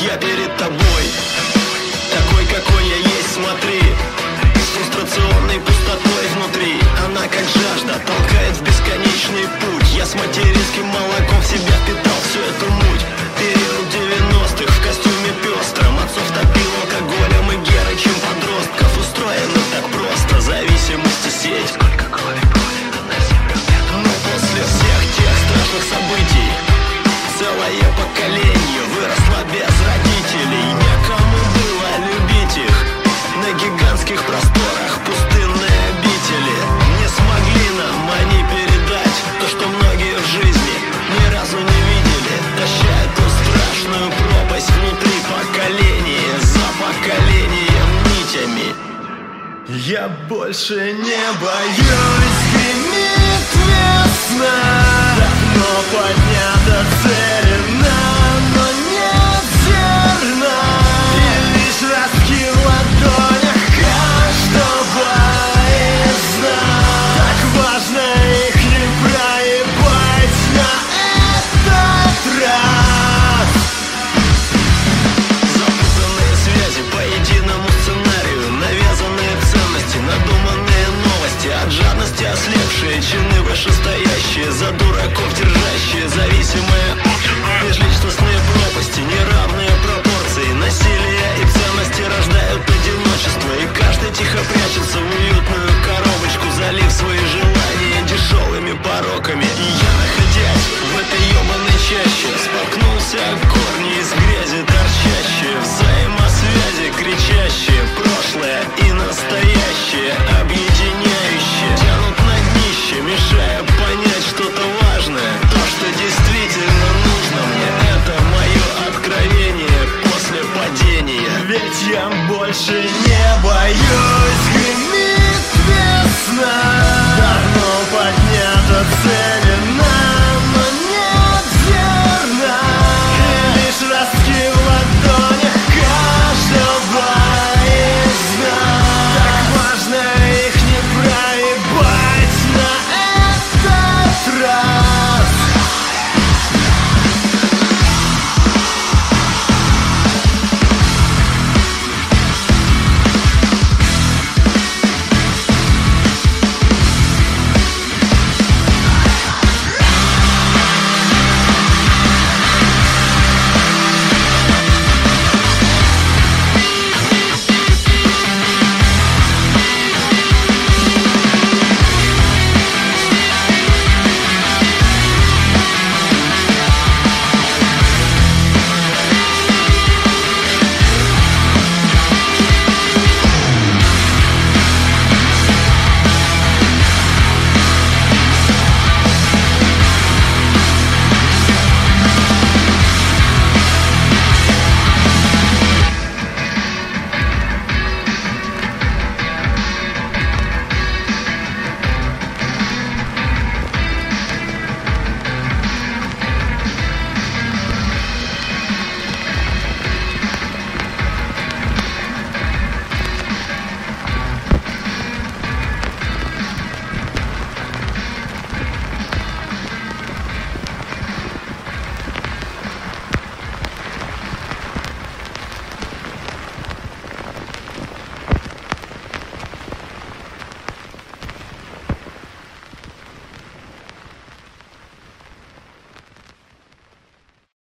Я перед тобой, такой, какой я есть, смотри. С фрустрационной пустотой внутри. Она как жажда толкает в бесконечный путь. Я с материнским молоком в себя впитал всю эту муть. Период 90-х в костюме пестром. Отцов топил алкоголем и герычем подростков. Устроено так просто, зависимости сеть. Сколько крови пролито на землю эту. Но после всех тех страшных событий целое поколение выросло без родителей. Некому было любить их. На гигантских просторах пустынные обители. Не смогли нам они передать то, что многие в жизни ни разу не видели. Таща эту страшную пропасть внутри поколения за поколением нитями. Я больше не боюсь.